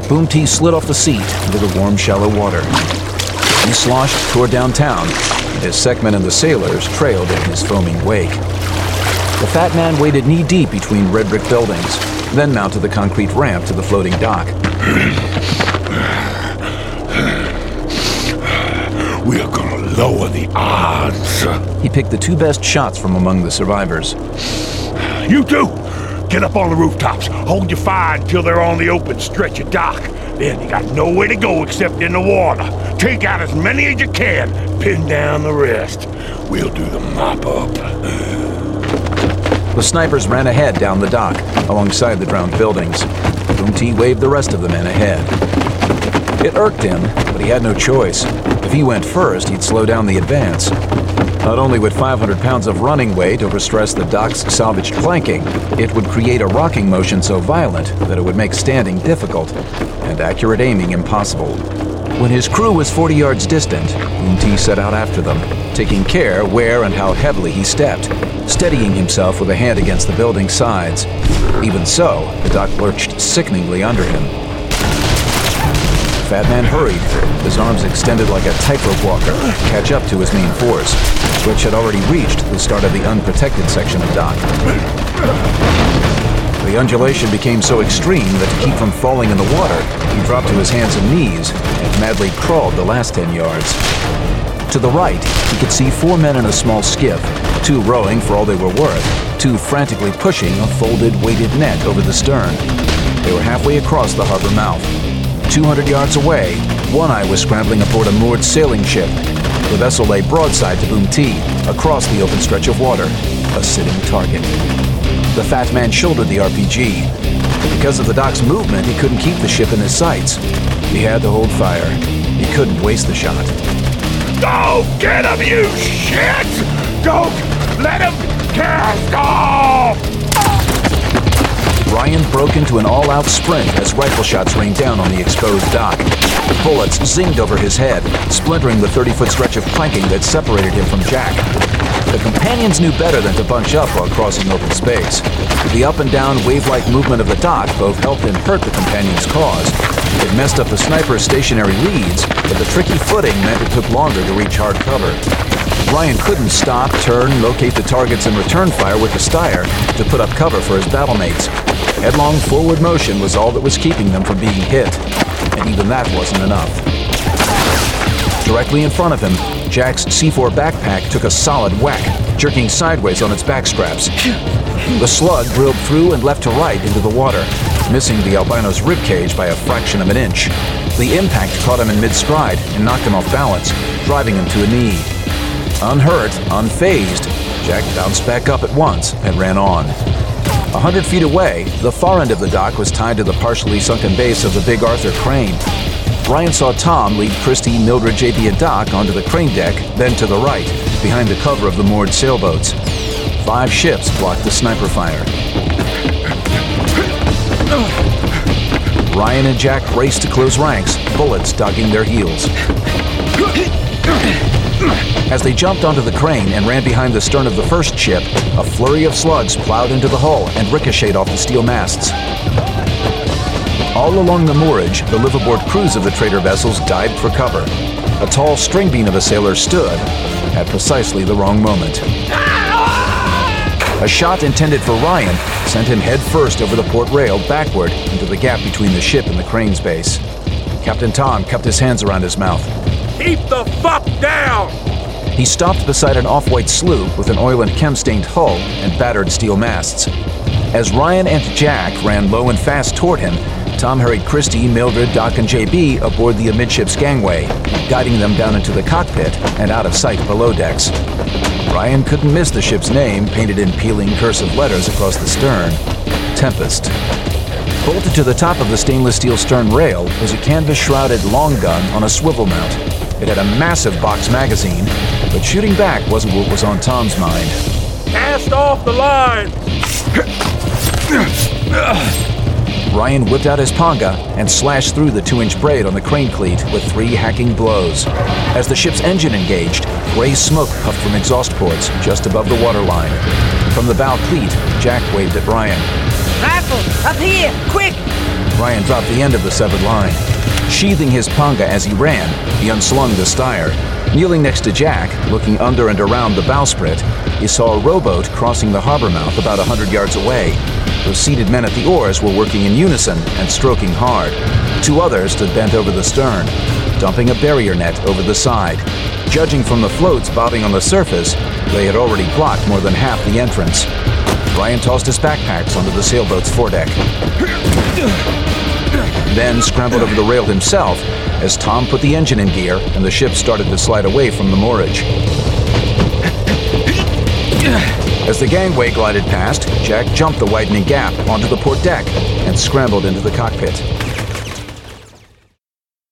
Boom T slid off the seat into the warm, shallow water. He sloshed toward downtown, and his seamen and the sailors trailed in his foaming wake. The fat man waded knee-deep between red brick buildings, then mounted the concrete ramp to the floating dock. We are gonna lower the odds. He picked the 2 best shots from among the survivors. You two, get up on the rooftops. Hold your fire until they're on the open stretch of dock. Then you got nowhere to go except in the water. Take out as many as you can. Pin down the rest. We'll do the mop-up. The snipers ran ahead down the dock, alongside the drowned buildings. Boom T waved the rest of the men ahead. It irked him, but he had no choice. If he went first, he'd slow down the advance. Not only would 500 pounds of running weight overstress the dock's salvaged planking, it would create a rocking motion so violent that it would make standing difficult and accurate aiming impossible. When his crew was 40 yards distant, Boom T set out after them, taking care where and how heavily he stepped, steadying himself with a hand against the building's sides. Even so, the dock lurched sickeningly under him. The fat man hurried, his arms extended like a tightrope walker, to catch up to his main force, which had already reached the start of the unprotected section of dock. The undulation became so extreme that to keep from falling in the water, he dropped to his hands and knees and madly crawled the last 10 yards. To the right, he could see 4 men in a small skiff, 2 rowing for all they were worth, 2 frantically pushing a folded, weighted net over the stern. They were halfway across the harbor mouth. 200 yards away, One Eye was scrambling aboard a moored sailing ship. The vessel lay broadside to Boom T, across the open stretch of water, a sitting target. The fat man shouldered the RPG. Because of the dock's movement, he couldn't keep the ship in his sights. He had to hold fire. He couldn't waste the shot. Go get him, you shit! Don't let him cast off! Ryan broke into an all-out sprint as rifle shots rained down on the exposed dock. Bullets zinged over his head, splintering the 30-foot stretch of planking that separated him from Jack. The companions knew better than to bunch up while crossing open space. The up-and-down wave-like movement of the dock both helped and hurt the companions' cause. It messed up the sniper's stationary leads, but the tricky footing meant it took longer to reach hard cover. Ryan couldn't stop, turn, locate the targets, and return fire with the Steyr to put up cover for his battlemates. Headlong forward motion was all that was keeping them from being hit, and even that wasn't enough. Directly in front of him, Jack's C4 backpack took a solid whack, jerking sideways on its back straps. The slug drilled through and left to right into the water, missing the albino's ribcage by a fraction of an inch. The impact caught him in mid-stride and knocked him off balance, driving him to a knee. Unhurt, unfazed, Jack bounced back up at once and ran on. 100 feet away, the far end of the dock was tied to the partially sunken base of the Big Arthur crane. Ryan saw Tom lead Christy, Mildred, JB, and Doc onto the crane deck, then to the right, behind the cover of the moored sailboats. 5 ships blocked the sniper fire. Ryan and Jack raced to close ranks, bullets dogging their heels. As they jumped onto the crane and ran behind the stern of the first ship, a flurry of slugs plowed into the hull and ricocheted off the steel masts. All along the moorage, the liveaboard crews of the trader vessels dived for cover. A tall string bean of a sailor stood at precisely the wrong moment. A shot intended for Ryan sent him head first over the port rail backward into the gap between the ship and the crane's base. Captain Tom cupped his hands around his mouth. Keep the fuck down! He stopped beside an off-white sloop with an oil and chem-stained hull and battered steel masts. As Ryan and Jack ran low and fast toward him, Tom hurried Christy, Mildred, Doc, and JB aboard the amidships gangway, guiding them down into the cockpit and out of sight below decks. Ryan couldn't miss the ship's name, painted in peeling cursive letters across the stern: Tempest. Bolted to the top of the stainless steel stern rail was a canvas-shrouded long gun on a swivel mount. It had a massive box magazine, but shooting back wasn't what was on Tom's mind. Cast off the line! Ryan whipped out his panga and slashed through the 2-inch braid on the crane cleat with 3 hacking blows. As the ship's engine engaged, gray smoke puffed from exhaust ports just above the waterline. From the bow cleat, Jack waved at Ryan. Rifle, up here, quick! Ryan dropped the end of the severed line. Sheathing his panga as he ran, he unslung the styre. Kneeling next to Jack, looking under and around the bowsprit, he saw a rowboat crossing the harbor mouth about 100 yards away. Those seated men at the oars were working in unison and stroking hard. 2 others stood bent over the stern, dumping a barrier net over the side. Judging from the floats bobbing on the surface, they had already blocked more than half the entrance. Ryan tossed his backpacks onto the sailboat's foredeck, then scrambled over the rail himself as Tom put the engine in gear and the ship started to slide away from the moorage. As the gangway glided past, Jack jumped the widening gap onto the port deck and scrambled into the cockpit.